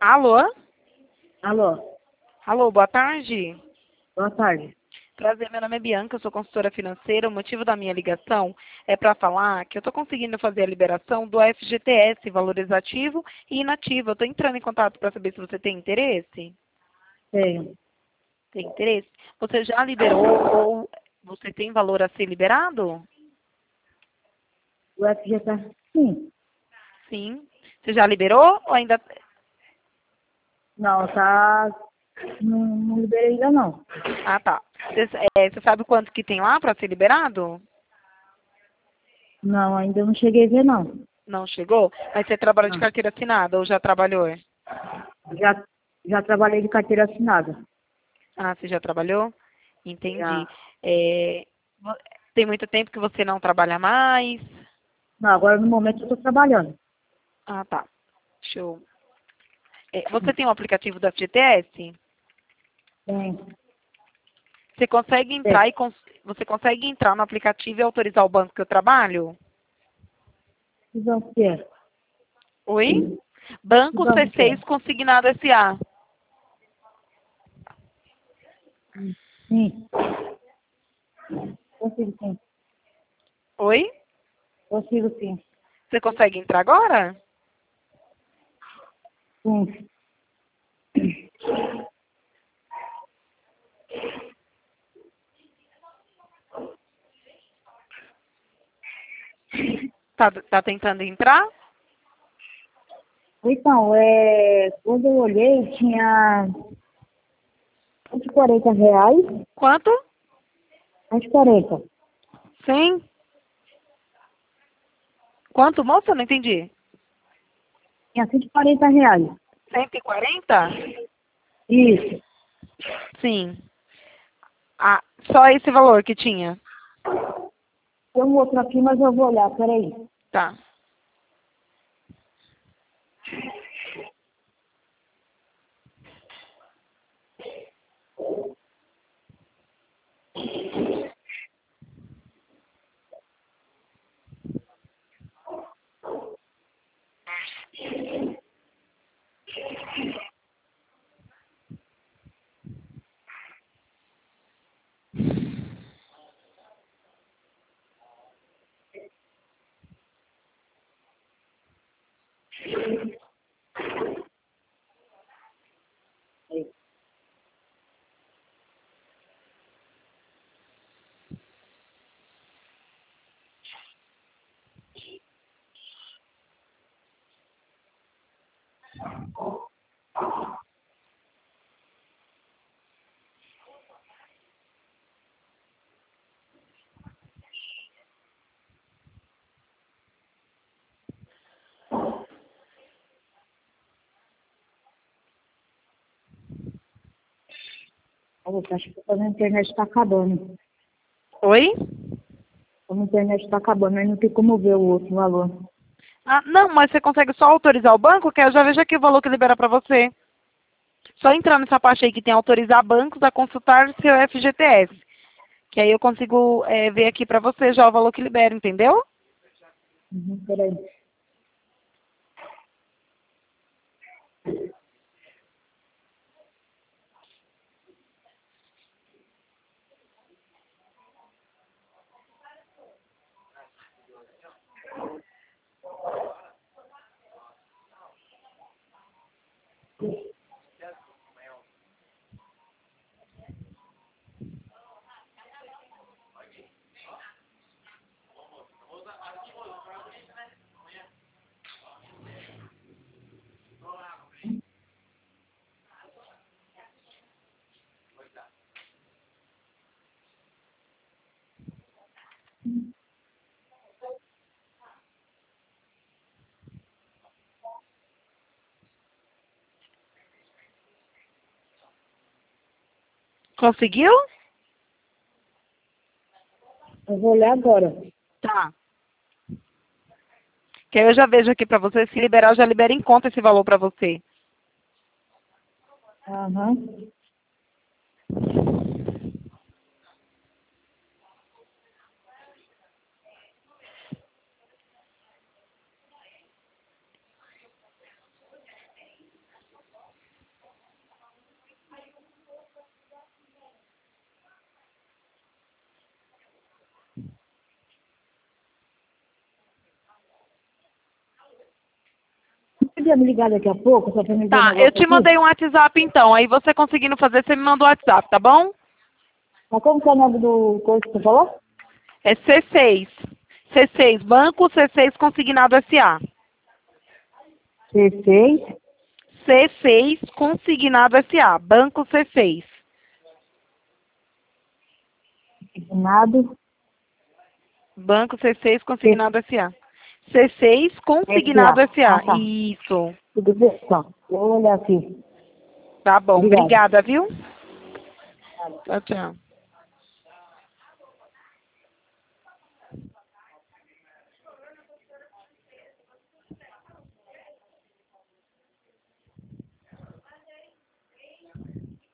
Alô? Alô, Alô, boa tarde. boa tarde. Prazer, meu nome é Bianca, eu sou consultora financeira. O motivo da minha ligação é para falar que eu estou conseguindo fazer a liberação do FGTS, valorizativo e inativo. Eu estou entrando em contato para saber se você tem interesse. Tenho. Tem interesse? Você já liberou ou você tem valor a ser liberado? O FGTS, sim. Sim. Você já liberou ou ainda... Não, tá. Não liberei ainda não. Ah, tá. Você sabe quanto que tem lá para ser liberado? Não, ainda não cheguei a ver não. Não chegou? Mas você trabalha de Não. carteira assinada ou já trabalhou? Já, já trabalhei de carteira assinada. Ah, você já trabalhou? Entendi. Já. É, vo- tem muito tempo que você não trabalha mais? Não, agora no momento eu tô trabalhando. Ah, tá. Show. Você tem um aplicativo da FGTS? Tem. Você consegue Tem. entrar você consegue entrar no aplicativo e autorizar o banco que eu trabalho? Que banco que é? Oi? Que Banco banco que C6 é? Consignado SA. Sim. Consigo sim. Oi? Consigo sim. Você consegue entrar agora? Sim. Tá tentando entrar? Então, quando eu olhei, tinha R$ 140. Quanto? 140. Sim. Quanto, moça? Não entendi. Tinha R$ 140. 140? Isso. Sim. Ah, só esse valor que tinha. Tem um outro aqui, mas eu vou olhar, peraí. Tá. Acho que a minha internet está acabando. Oi? A minha internet está acabando, aí não tem como ver o outro valor. Ah, não, mas você consegue só autorizar o banco, que eu já vejo aqui o valor que libera para você. Só entrar nessa parte aí que tem autorizar bancos a consultar seu FGTS. Que aí eu consigo ver aqui para você já o valor que libera, entendeu? Peraí. Conseguiu? Eu vou olhar agora. Tá. Que aí eu já vejo aqui para você, se liberar, eu já libero em conta esse valor para você. Aham. podia me ligar daqui a pouco, só pra me ver um Tá, negócio eu te aqui? mandei um WhatsApp então. Aí você conseguindo fazer, você me manda o WhatsApp, tá bom? Mas como que é o nome do coisa que você falou? É C6. C6, Banco C6 Consignado SA. C6, C6 Consignado SA. Banco C6. nada, Banco C6 Consignado SA. C6 Consignado SA. SA. Tá. Isso. Tudo bem, então. Eu vou olhar aqui. Tá bom. Obrigada. Obrigada, viu? Tchau, tchau.